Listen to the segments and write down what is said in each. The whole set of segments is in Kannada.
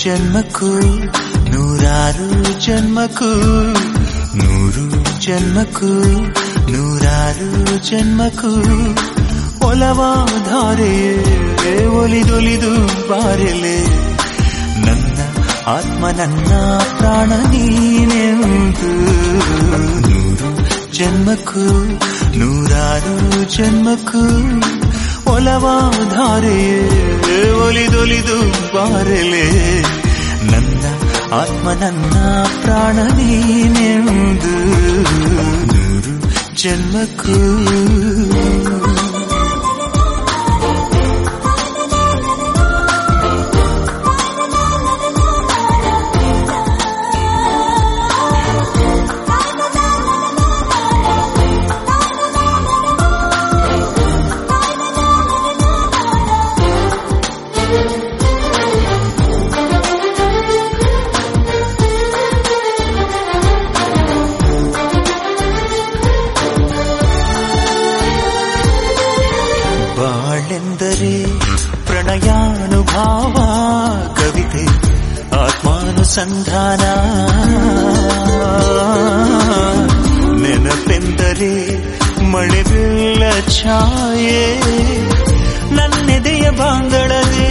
ಜನ್ಮಕ್ಕೂ ನೂರಾರು ಜನ್ಮಕ್ಕೂ ನೂರು ಜನ್ಮಕ್ಕೂ ನೂರಾರು ಜನ್ಮಕ್ಕೂ ಒಲವಾಧಾರೆಯೇ ಒಲಿದೊಲಿದು ಬಾರೆಲೆ ನನ್ನ ಆತ್ಮ ನನ್ನ ಪ್ರಾಣ ನೀನೆಂದು ನೂರು ಜನ್ಮಕ್ಕೂ ನೂರಾರು ಜನ್ಮಕ್ಕೂ ಒಲವಾಧಾರೆಯೇ ಒಲಿದೊಲಿದು ಬಾರೆಲೆ ನನ್ನ ಆತ್ಮ ನನ್ನ ಪ್ರಾಣ ನೀನೆಂದು ನೂರು ಜನ್ಮಕ್ಕೂ ಬಾಳೆಂದರೆ ಪ್ರಣಯಾನುಭಾವ ಕವಿತೆ ಆತ್ಮಾನುಸಂಧಾನ ನೆನಪೆಂದರೆ ಮಳೆ ಬೀಳ ಛಾಯೆ ನನ್ನೆದೆಯ ಬಾಂದಳದೆ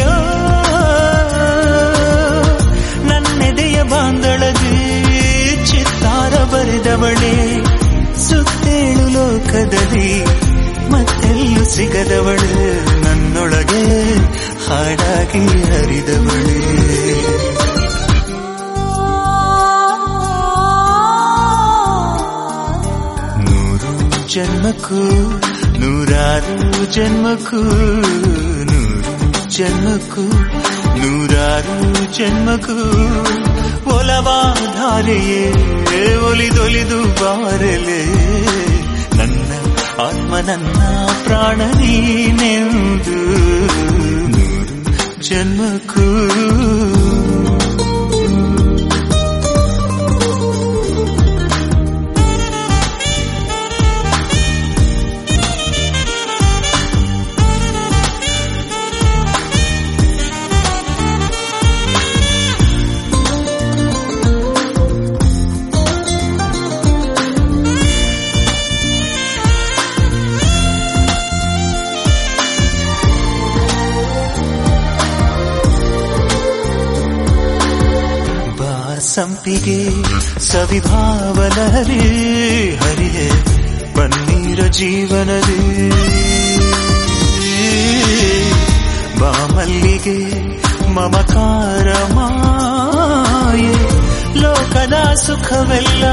ನನ್ನೆದೆಯ ಬಾಂದಳದೆ ಚಿತ್ತಾರ ಬರೆದವಳೆ ಸುತ್ತೇಳು ಲೋಕದಲ್ಲಿ ಮತ್ತೆಲ್ಲೂ ಸಿಗದವಳು ನನ್ನೊಳಗೆ ಹಾಡಾಗಿ ಹರಿದವಳೆ ನೂರು ಜನ್ಮಕ್ಕೂ ನೂರಾರು ಜನ್ಮಕ್ಕೂ ನೂರು ಜನ್ಮಕ್ಕೂ ನೂರಾರು ಜನ್ಮಕ್ಕೂ ಒಲವಾಧಾರೆಯೇ ಒಲಿದೊಲಿದು ಬಾರೆಲೆ ನನ್ನ ಆತ್ಮ ನನ್ನ ಪ್ರಾಣ ನೀನೆಂದು ನೂರು ಜನ್ಮಕ್ಕೂ ಸಂಪಿಗೆ ಸವಿಭಾವಲಹರಿ ಹರಿಯೇ ಪನ್ನೀರ ಜೀವನದಿ ಬಾಮಲ್ಲಿಗೆ ಮಮಕಾರ ಮಾಯೆ ಲೋಕದ ಸುಖವೆಲ್ಲ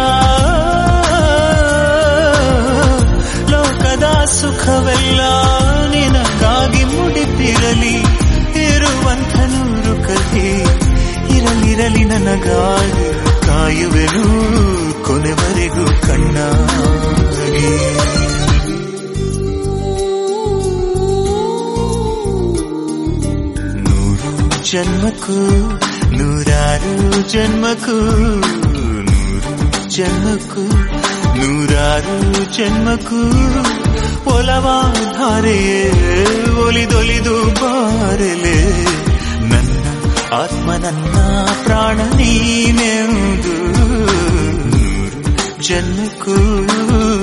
ಲೋಕದ ಸುಖವೆಲ್ಲ ನಿನಗಾಗಿ ಮುಡಿಪಿರಲಿ ಇರುವಂಥ ನೂರು ಕಥೆ ಇರಲಿರಲಿ ನನಗಾಗಿ ಕಾಯುವೆನು ಕೊನೆವರೆಗೂ ಕಣ್ಣಾಗಿ ನೂರು ಜನ್ಮಕ್ಕೂ ನೂರಾರು ಜನ್ಮಕ್ಕೂ ನೂರು ಜನ್ಮಕ್ಕೂ ನೂರಾರು ಜನ್ಮಕ್ಕೂ ಒಲವಾಧಾರೆಯೇ ಒಲಿದೊಲಿದು ಬಾರೆಲೆ ನನ್ನ ಆತ್ಮ ನನ್ನ ಪ್ರಾಣ ನೀನೆಂದು ನೂರು ಜನ್ಮಕ್ಕೂ